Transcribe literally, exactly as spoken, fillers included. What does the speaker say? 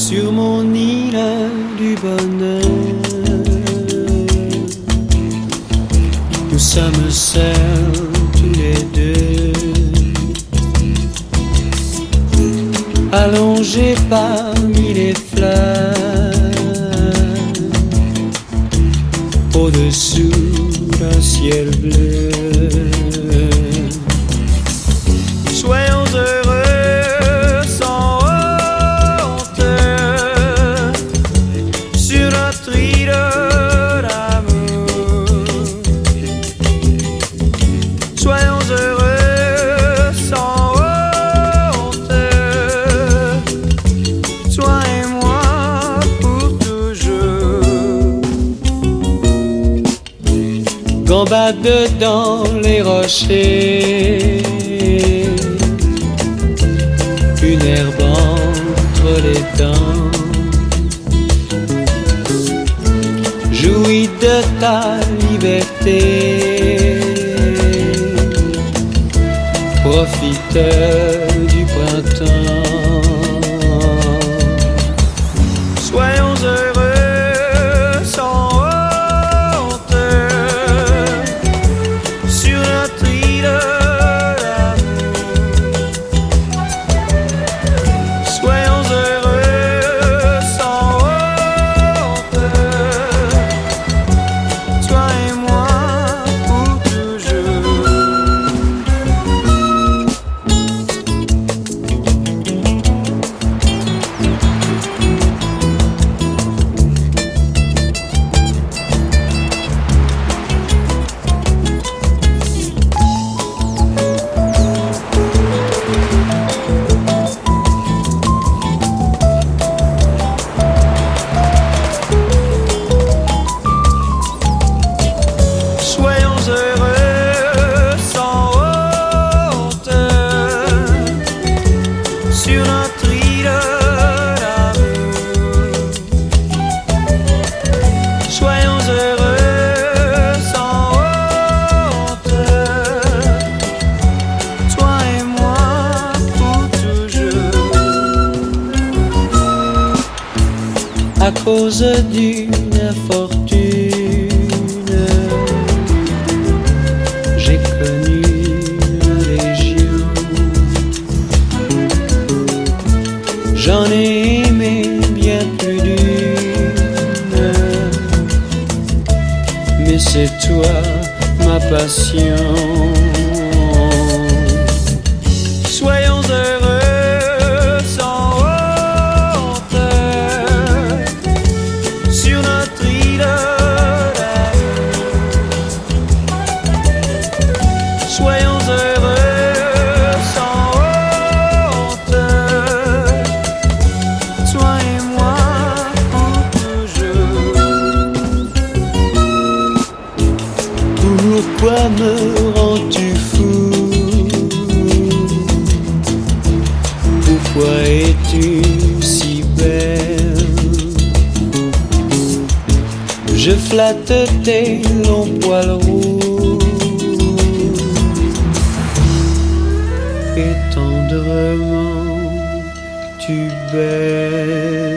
sur mon île du bonheur. Nous sommes seuls tous les deux, allongés parmi les fleurs, au-dessous d'un ciel bleu. Soyons heureux sans honte sur notre île d'amour. Soyons heureux sans honte, toi et moi pour toujours. Gambade dans les rochers, une herbe entre les dents, jouis de ta liberté, profite du printemps. Soyons heureux sans honte sur notre île. À cause d'une infortune, j'ai connu la légion. J'en ai aimé bien plus d'une, mais c'est toi ma passion. Soyons heureux sans honte sur notre île d'amour. Soyons heureux sans honte, toi et moi pour toujours. Pourquoi me rends-tu fou? Pourquoi es-tu si belle? Je flatte tes longs poils roux et tendrement tu baises.